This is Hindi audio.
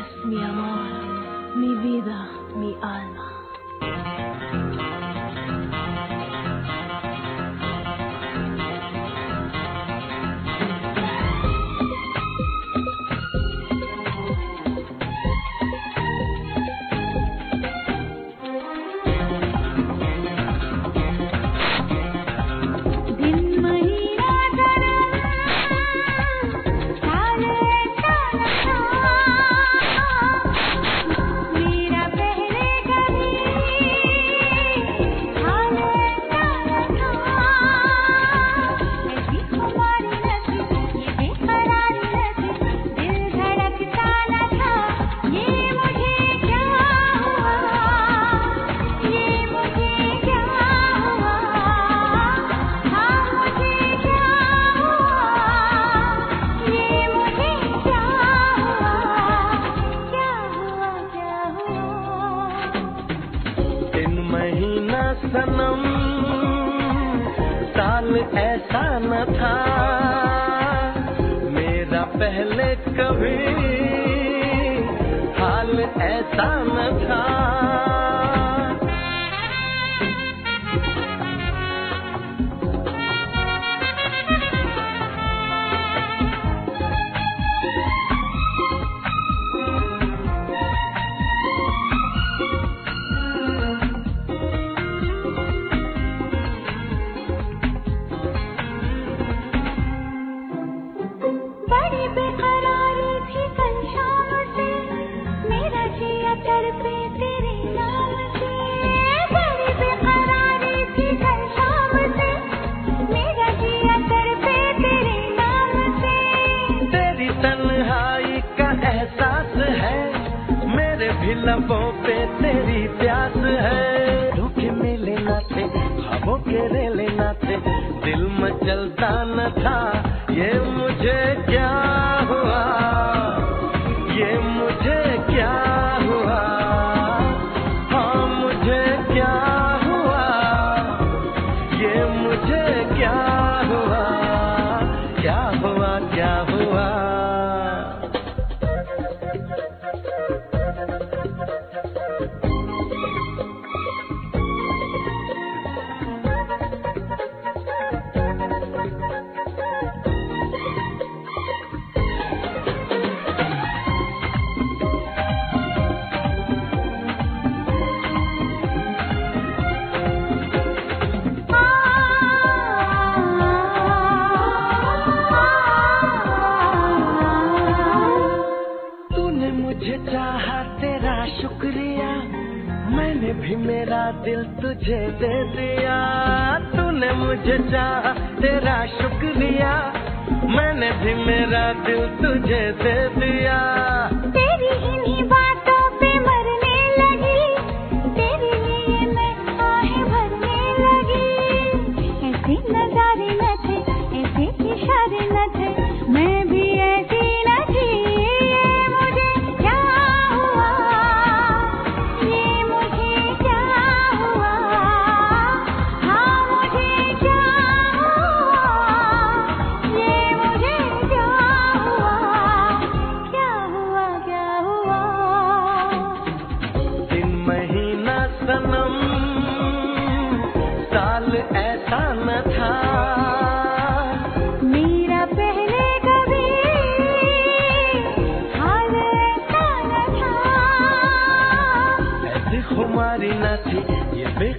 mi amor, mi vida, mi alma. सनम साल ऐसा न था मेरा पहले कभी हाल ऐसा न था। लबों पे तेरी प्यास है, धोखे मिले न थे, ख्वाबों के रेले न थे, दिल मचलता न था, ये मुझे क्या हुआ, ये मुझे क्या हुआ, हाँ मुझे क्या हुआ, ये मुझे क्या हुआ, क्या हुआ, क्या हुआ। मुझे चाहा तेरा शुक्रिया, मैंने भी मेरा दिल तुझे दे दिया। तूने मुझे चाहा तेरा शुक्रिया, मैंने भी मेरा दिल तुझे दे दिया। तेरी इन्हीं बातों पे मरने लगी, तेरे लिए मैं आहें भरने लगी। ऐसे नजारे न थे, ऐसे इशारे न थे, मैं भी ऐसी न थी। सनम साल ऐसा न था मेरा पहले कभी हाल ऐसा न था। ऐसी खुमारी न थी, ये